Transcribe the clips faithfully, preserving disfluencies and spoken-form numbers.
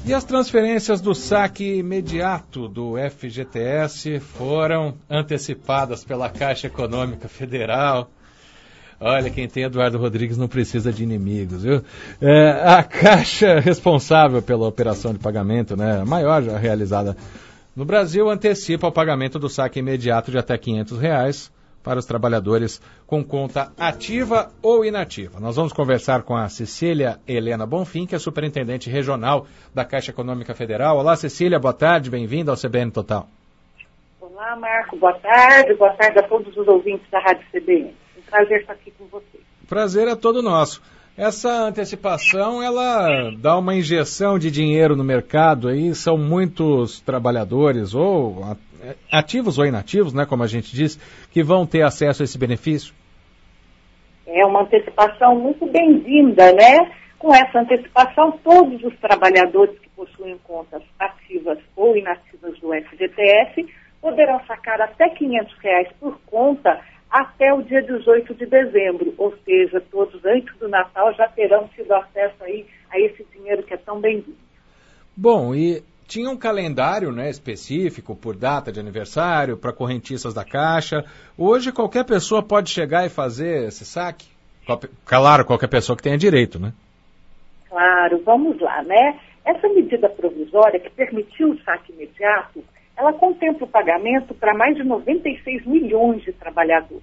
E as transferências do saque imediato do F G T S foram antecipadas pela Caixa Econômica Federal. Olha, quem tem Eduardo Rodrigues não precisa de inimigos, viu? É, a Caixa responsável pela operação de pagamento, né, a maior já realizada no Brasil, antecipa o pagamento do saque imediato de até quinhentos reais para os trabalhadores com conta ativa ou inativa. Nós vamos conversar com a Cecília Helena Bonfim, que é superintendente regional da Caixa Econômica Federal. Olá, Cecília, boa tarde, bem-vinda ao C B N Total. Olá, Marco, boa tarde, boa tarde a todos os ouvintes da Rádio C B N. Um prazer estar aqui com você. O prazer é todo nosso. Essa antecipação, ela dá uma injeção de dinheiro no mercado, aí são muitos trabalhadores, ou ativos ou inativos, né, como a gente diz, que vão ter acesso a esse benefício? É uma antecipação muito bem-vinda, né? Com essa antecipação, todos os trabalhadores que possuem contas ativas ou inativas do F G T S poderão sacar até quinhentos reais por conta até o dia dezoito de dezembro, ou seja, todos antes do Natal já terão tido acesso aí a esse dinheiro que é tão bem-vindo. Bom, e tinha um calendário, né, específico por data de aniversário, para correntistas da Caixa. Hoje qualquer pessoa pode chegar e fazer esse saque? Claro, qualquer pessoa que tenha direito, né? Claro, vamos lá, né? Essa medida provisória que permitiu o saque imediato, ela contempla o pagamento para mais de noventa e seis milhões de trabalhadores.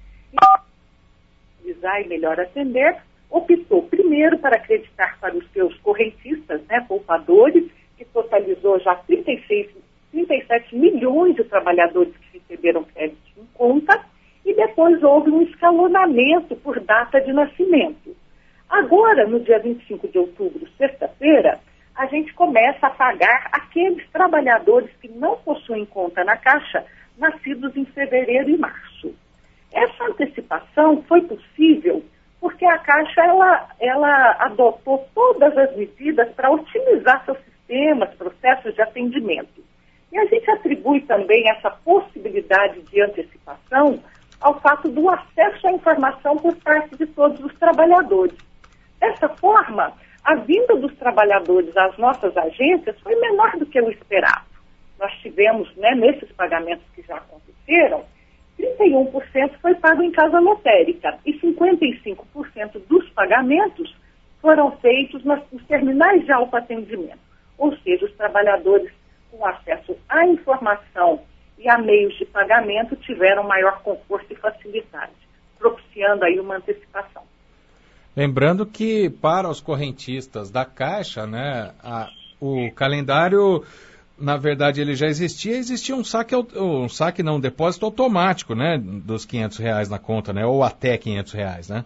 E, e melhor atender, optou primeiro para acreditar para os seus correntistas, né, poupadores, que totalizou já trinta e seis, trinta e sete milhões de trabalhadores que receberam créditos em conta, e depois houve um escalonamento por data de nascimento. Agora, no dia vinte e cinco de outubro, sexta-feira, a gente começa a pagar aqueles trabalhadores que não possuem conta na Caixa, nascidos em fevereiro e março. Essa antecipação foi possível porque a Caixa ela, ela adotou todas as medidas para otimizar seus sistemas, processos de atendimento. E a gente atribui também essa possibilidade de antecipação ao fato do acesso à informação por parte de todos os trabalhadores. Dessa forma, a vinda dos trabalhadores às nossas agências foi menor do que o esperado. Nós tivemos, né, nesses pagamentos que já aconteceram, trinta e um por cento foi pago em casa lotérica e cinquenta e cinco por cento dos pagamentos foram feitos nas, nos terminais de autoatendimento. Ou seja, os trabalhadores com acesso à informação e a meios de pagamento tiveram maior conforto e facilidade, propiciando aí uma antecipação. Lembrando que para os correntistas da Caixa, né, a, o calendário, na verdade, ele já existia, existia um saque, um saque não, um depósito automático, né, dos quinhentos reais na conta, né, ou até quinhentos reais, né?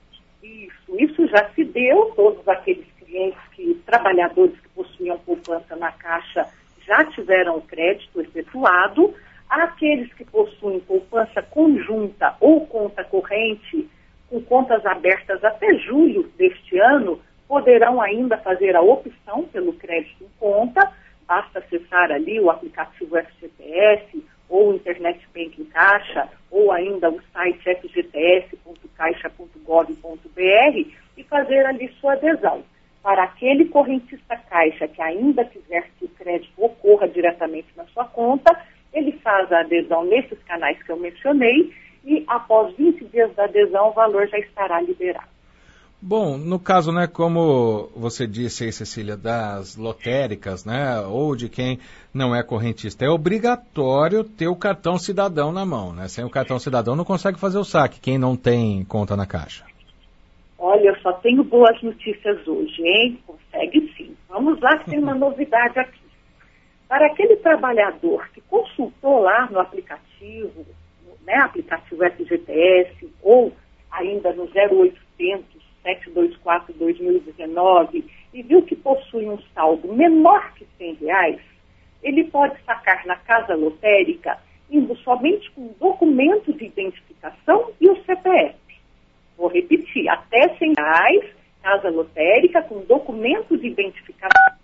Isso, isso já se deu, todos aqueles clientes, que, trabalhadores que possuíam poupança na Caixa já tiveram o crédito efetuado, aqueles que possuem poupança conjunta ou conta corrente, com contas abertas até julho deste ano, poderão ainda fazer a opção pelo crédito em conta. Basta acessar ali o aplicativo F G T S, ou o Internet Banking Caixa, ou ainda o site f g t s ponto caixa ponto gov ponto b r e fazer ali sua adesão. Para aquele correntista Caixa que ainda quiser que o crédito ocorra diretamente na sua conta, ele faz a adesão nesses canais que eu mencionei, e após vinte dias da adesão, o valor já estará liberado. Bom, no caso, né, como você disse aí, Cecília, das lotéricas, né, ou de quem não é correntista, é obrigatório ter o cartão cidadão na mão, né? Sem o cartão cidadão não consegue fazer o saque, quem não tem conta na Caixa. Olha, eu só tenho boas notícias hoje, hein? Consegue sim. Vamos lá que tem uma novidade aqui. Para aquele trabalhador que consultou lá no aplicativo, né, aplicativo F G T S, ou ainda no zero oitocentos, sete dois quatro, dois mil e dezenove, e viu que possui um saldo menor que cem reais, ele pode sacar na casa lotérica indo somente com documento de identificação e o C P F. Vou repetir, até cem reais, casa lotérica com documento de identificação.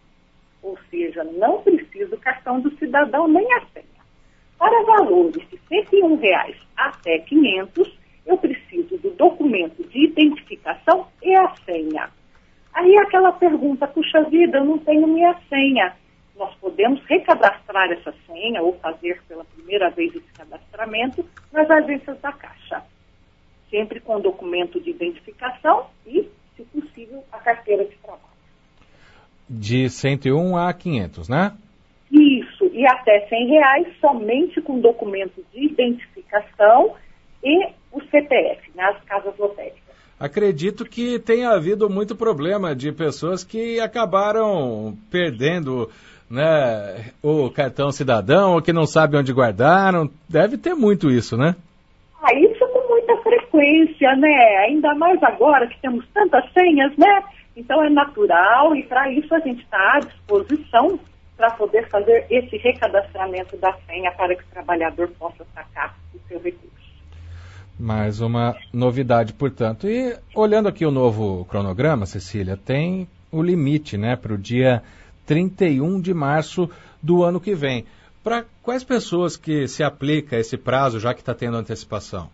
Ou seja, não precisa o cartão do cidadão nem a senha. Para valores de cento e um reais até quinhentos, eu preciso do documento de identificação e a senha. Aí aquela pergunta, puxa vida, eu não tenho minha senha. Nós podemos recadastrar essa senha ou fazer pela primeira vez esse cadastramento nas agências da Caixa. Sempre com documento de identificação e, se possível, a carteira de trabalho. De cento e um a quinhentos, né? Isso, e até cem reais somente com documento de identificação e o C P F, nas casas lotéricas. Acredito que tenha havido muito problema de pessoas que acabaram perdendo, né, o cartão cidadão ou que não sabem onde guardaram. Deve ter muito isso, né? Ah, isso com muita frequência, né? Ainda mais agora que temos tantas senhas, né? Então é natural e para isso a gente está à disposição para poder fazer esse recadastramento da senha para que o trabalhador possa sacar o seu recurso. Mais uma novidade, portanto. E olhando aqui o novo cronograma, Cecília, tem o limite, né, para o dia trinta e um de março do ano que vem. Para quais pessoas que se aplica esse prazo, já que está tendo antecipação?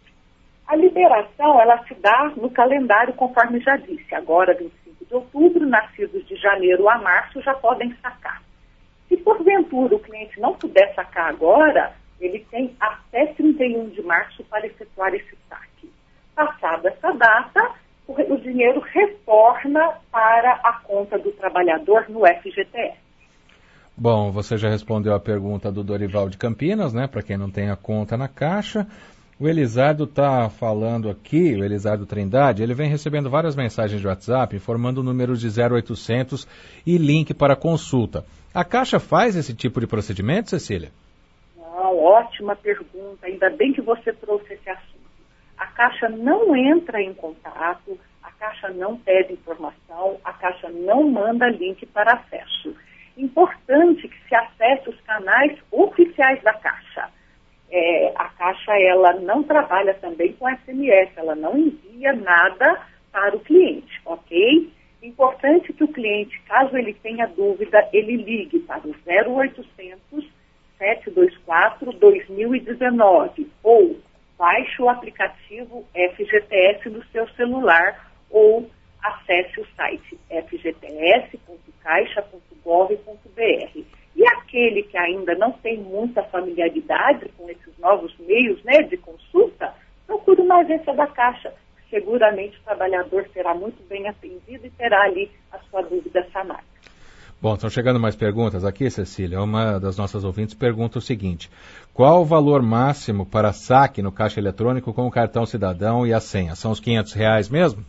A liberação, ela se dá no calendário, conforme já disse. Agora, vinte e cinco de outubro, nascidos de janeiro a março já podem sacar. Se porventura o cliente não puder sacar agora, ele tem até trinta e um de março para efetuar esse saque. Passada essa data, o, o dinheiro retorna para a conta do trabalhador no F G T S. Bom, você já respondeu a pergunta do Dorival de Campinas, né? Para quem não tem a conta na Caixa. O Elisardo está falando aqui, o Elisardo Trindade, ele vem recebendo várias mensagens de WhatsApp informando números de zero oitocentos e link para consulta. A Caixa faz esse tipo de procedimento, Cecília? Não, ótima pergunta, ainda bem que você trouxe esse assunto. A Caixa não entra em contato, a Caixa não pede informação, a Caixa não manda link para acesso. Importante que se acesse os canais oficiais da Caixa. É, a Caixa, ela não trabalha também com S M S, ela não envia nada para o cliente, ok? Importante que o cliente, caso ele tenha dúvida, ele ligue para o zero oitocentos, sete dois quatro, dois mil e dezenove ou baixe o aplicativo F G T S no seu celular ou acesse o site f g t s ponto caixa ponto gov ponto b r. E aquele que ainda não tem muita familiaridade com esses novos meios, né, de consulta, procure uma agência da Caixa. Seguramente o trabalhador será muito bem atendido e terá ali a sua dúvida sanada. Bom, estão chegando mais perguntas aqui, Cecília. Uma das nossas ouvintes pergunta o seguinte: qual o valor máximo para saque no caixa eletrônico com o cartão cidadão e a senha? São os quinhentos reais mesmo?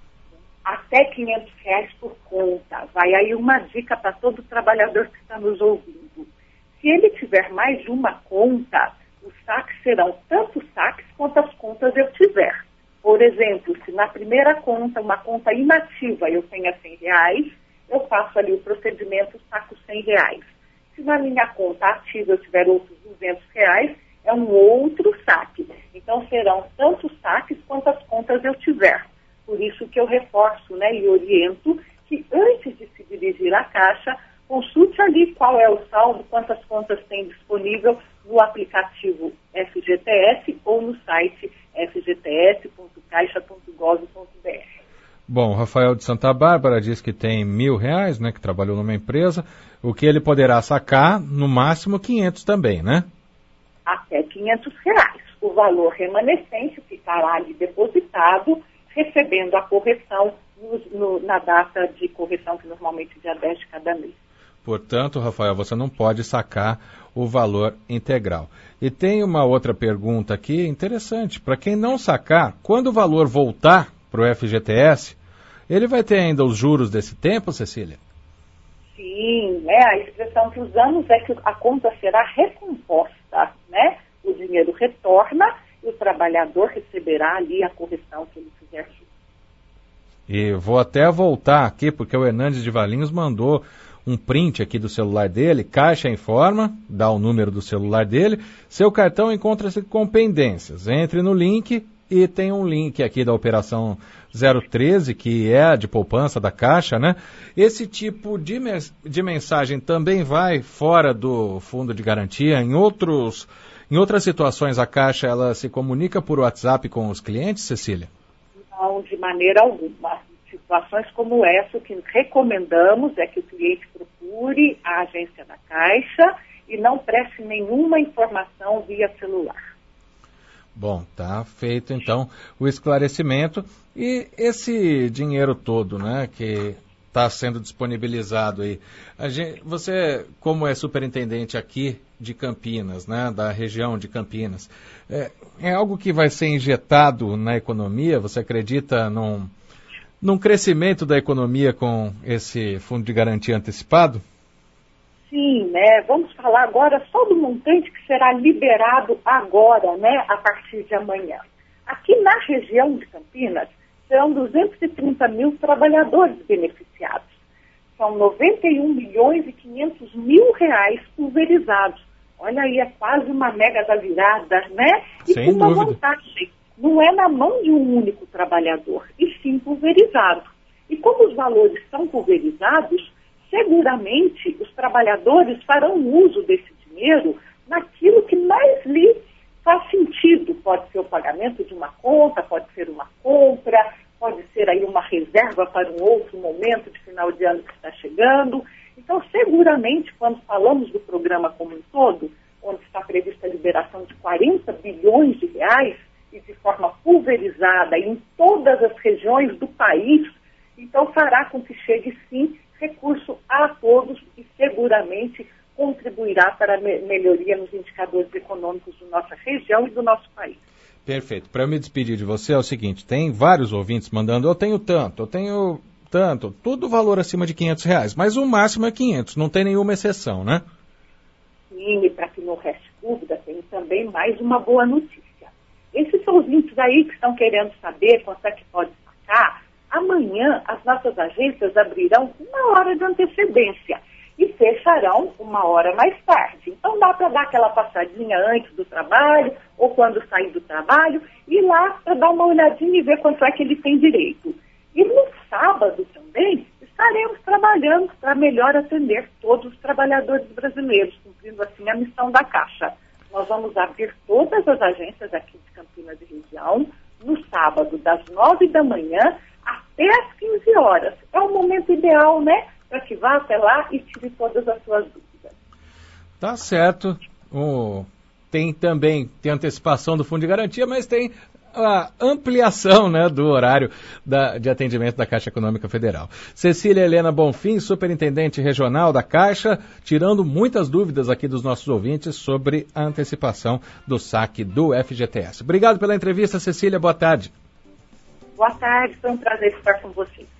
Até quinhentos reais por conta. Vai aí uma dica para todo trabalhador que está nos ouvindo. Se ele tiver mais de uma conta, os saques serão tanto saques quanto as contas eu tiver. Por exemplo, se na primeira conta, uma conta inativa, eu tenha cem reais, eu faço ali o procedimento, saco cem reais. Se na minha conta ativa eu tiver outros duzentos reais, é um outro saque. Então serão tanto saques quanto as contas eu tiver. Por isso que eu reforço, né, e oriento que antes de se dirigir à Caixa, consulte ali qual é o saldo, quantas contas tem disponível no aplicativo F G T S ou no site f g t s ponto caixa ponto gov ponto b r. Bom, Rafael de Santa Bárbara diz que tem mil reais, né, que trabalhou numa empresa, o que ele poderá sacar, no máximo quinhentos também, né? Até quinhentos reais. O valor remanescente ficará ali depositado, recebendo a correção no, no, na data de correção, que normalmente é dia dez de cada mês. Portanto, Rafael, você não pode sacar o valor integral. E tem uma outra pergunta aqui interessante. Para quem não sacar, quando o valor voltar para o F G T S, ele vai ter ainda os juros desse tempo, Cecília? Sim, né? A expressão que usamos é que a conta será recomposta, né? O dinheiro retorna e o trabalhador receberá ali a correção que ele fizer. E vou até voltar aqui, porque o Hernandes de Valinhos mandou um print aqui do celular dele. Caixa informa, dá o número do celular dele, seu cartão encontra-se com pendências. Entre no link e tem um link aqui da operação zero treze, que é a de poupança da Caixa, né? Esse tipo de, mes- de mensagem também vai fora do fundo de garantia. Em outros, em outras situações, a Caixa ela se comunica por WhatsApp com os clientes, Cecília? Não, de maneira alguma. situações como essa, o que recomendamos é que o cliente procure a agência da Caixa e não preste nenhuma informação via celular. Bom, tá feito então o esclarecimento. E esse dinheiro todo, né, que está sendo disponibilizado aí, a gente, você, como é superintendente aqui de Campinas, né, da região de Campinas, é, é algo que vai ser injetado na economia? Você acredita num, num crescimento da economia com esse fundo de garantia antecipado? Sim, né? Vamos falar agora só do montante que será liberado agora, né, a partir de amanhã. Aqui na região de Campinas, são duzentos e trinta mil trabalhadores beneficiados. São noventa e um milhões e quinhentos mil reais pulverizados. Olha aí, é quase uma mega da virada, né? E Sem com uma dúvida. vantagem, não é na mão de um único trabalhador, e sim pulverizado. E como os valores são pulverizados, seguramente os trabalhadores farão uso desse dinheiro naquilo que mais lhe faz sentido. Pode ser o pagamento de uma conta, pode ser uma compra, pode ser aí uma reserva para um outro momento de final de ano que está chegando. Então, seguramente, quando falamos do programa como um todo, onde está prevista a liberação de quarenta bilhões de reais e de forma pulverizada em todas as regiões do país, então fará com que chegue, sim, recurso a todos e seguramente contribuirá para a me- melhoria nos indicadores econômicos da nossa região e do nosso país. Perfeito. Para eu me despedir de você é o seguinte, tem vários ouvintes mandando, eu tenho tanto, eu tenho tanto, tudo valor acima de quinhentos reais, mas o máximo é quinhentos, não tem nenhuma exceção, né? Sim, e para que não reste dúvida, tem também mais uma boa notícia. Esses ouvintes aí que estão querendo saber quanto é que pode sacar, amanhã as nossas agências abrirão uma hora de antecedência e fecharão uma hora mais tarde. Então dá para dar aquela passadinha antes do trabalho ou quando sair do trabalho, ir lá para dar uma olhadinha e ver quanto é que ele tem direito. E no sábado também estaremos trabalhando para melhor atender todos os trabalhadores brasileiros, cumprindo assim a missão da Caixa. Nós vamos abrir todas as agências aqui de Campinas e região no sábado, das nove da manhã até às quinze horas. É o momento ideal, né? Para que vá até lá e tire todas as suas dúvidas. Tá certo. O... Tem também, tem antecipação do fundo de garantia, mas tem a ampliação, né, do horário da, de atendimento da Caixa Econômica Federal. Cecília Helena Bonfim, superintendente regional da Caixa, tirando muitas dúvidas aqui dos nossos ouvintes sobre a antecipação do saque do F G T S. Obrigado pela entrevista, Cecília. Boa tarde. Boa tarde, foi um prazer estar com vocês.